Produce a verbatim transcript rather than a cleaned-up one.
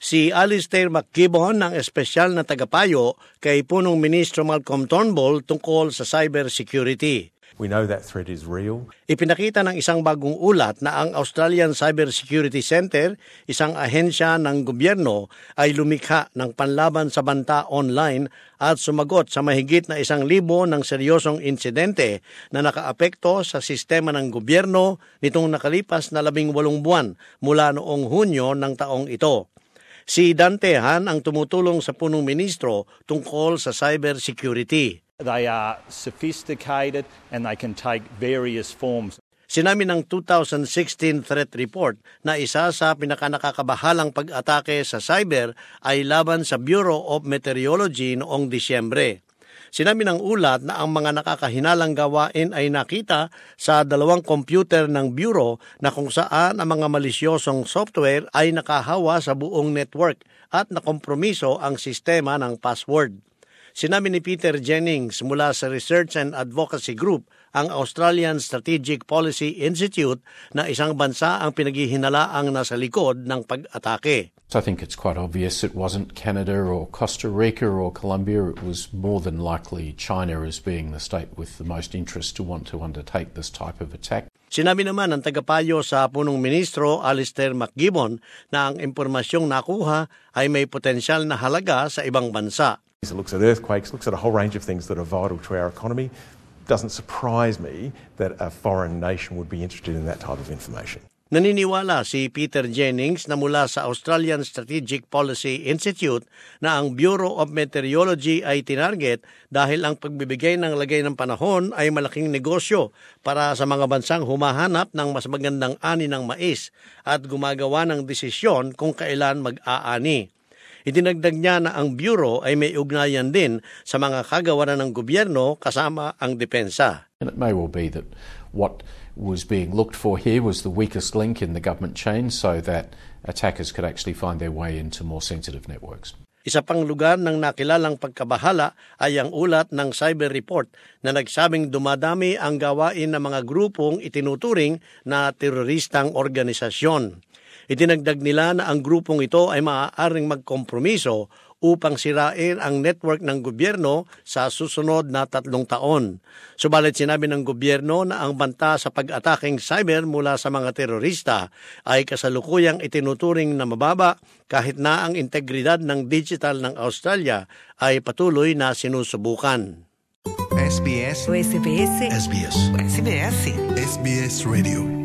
Si Alistair McKibben ang espesyal na tagapayo kay punong ministro Malcolm Turnbull tungkol sa cybersecurity. We know that threat is real. Ipinakita ng isang bagong ulat na ang Australian Cybersecurity Centre, isang ahensya ng gobyerno, ay lumikha ng panlaban sa banta online at sumagot sa mahigit na isang libo ng seryosong insidente na nakaapekto sa sistema ng gobyerno nitong nakalipas na labing walong buwan mula noong Hunyo ng taong ito. Si Dante Han ang tumutulong sa punong ministro tungkol sa cybersecurity. They are sophisticated and they can take various forms. Sinabi ng two thousand sixteen threat report na isa sa pinakanakakabahalang pag-atake sa cyber ay laban sa Bureau of Meteorology noong Disyembre. Sinabi ng ulat na ang mga nakakahinalang gawain ay nakita sa dalawang computer ng Bureau na kung saan ang mga malisyosong software ay nakahawa sa buong network at nakompromiso ang sistema ng password. Sinabi ni Peter Jennings mula sa Research and Advocacy Group, ang Australian Strategic Policy Institute, na isang bansa ang pinaghihinalaang nasa likod ng pag-atake. I think it's quite obvious it wasn't Canada or Costa Rica or Colombia. It was more than likely China as being the state with the most interest to want to undertake this type of attack. Sinabi naman ng tagapayo sa punong ministro Alistair McKibben na ang impormasyong nakuha ay may potensyal na halaga sa ibang bansa. It looks at earthquakes, looks at a whole range of things that are vital to our economy. Doesn't surprise me that a foreign nation would be interested in that type of information. Naniniwala si Peter Jennings na mula sa Australian Strategic Policy Institute na ang Bureau of Meteorology ay tinarget dahil ang pagbibigay ng lagay ng panahon ay malaking negosyo para sa mga bansang humahanap ng mas magandang ani ng mais at gumagawa ng desisyon kung kailan mag-aani. Idinagdag niya na ang Bureau ay may ugnayan din sa mga kagawaran ng gobyerno kasama ang depensa. And it may well be that what was being looked for here was the weakest link in the government chain so that attackers could actually find their way into more sensitive networks. Isa pang lugar ng nakilalang pagkabahala ay ang ulat ng cyber report na nagsabing dumadami ang gawain ng mga grupong itinuturing na teroristang organisasyon. Itinagdag nila na ang grupong ito ay maaaring magkompromiso upang sirain ang network ng gobyerno sa susunod na tatlong taon. Subalit sinabi ng gobyerno na ang banta sa pag-ataking cyber mula sa mga terorista ay kasalukuyang itinuturing na mababa kahit na ang integridad ng digital ng Australia ay patuloy na sinusubukan. S B S S B S S B S S B S S B S Radio